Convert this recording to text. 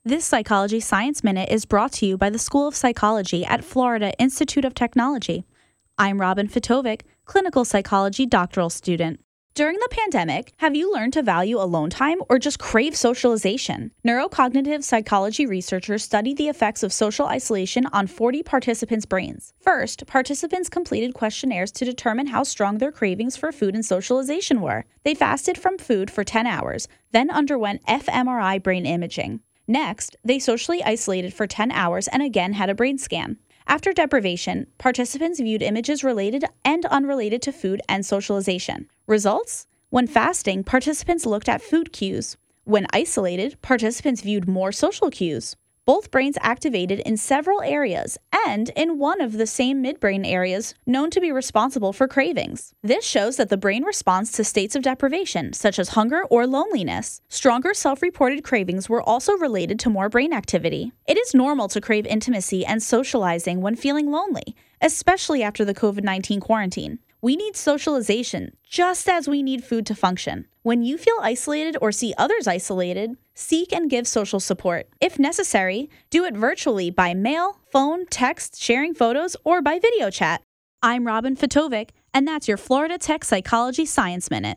This Psychology Science Minute is brought to you by the School of Psychology at Florida Institute of Technology. I'm Robin Fitovic, clinical psychology doctoral student. During the pandemic, have you learned to value alone time or just crave socialization? Neurocognitive psychology researchers studied the effects of social isolation on 40 participants' brains. First, participants completed questionnaires to determine how strong their cravings for food and socialization were. They fasted from food for 10 hours, then underwent fMRI brain imaging. Next, they socially isolated for 10 hours and again had a brain scan. After deprivation, participants viewed images related and unrelated to food and socialization. Results? When fasting, participants looked at food cues. When isolated, participants viewed more social cues. Both brains activated in several areas and in one of the same midbrain areas known to be responsible for cravings. This shows that the brain responds to states of deprivation, such as hunger or loneliness. Stronger self-reported cravings were also related to more brain activity. It is normal to crave intimacy and socializing when feeling lonely, especially after the COVID-19 quarantine. We need socialization, just as we need food to function. When you feel isolated or see others isolated, seek and give social support. If necessary, do it virtually by mail, phone, text, sharing photos, or by video chat. I'm Robin Fitovic, and that's your Florida Tech Psychology Science Minute.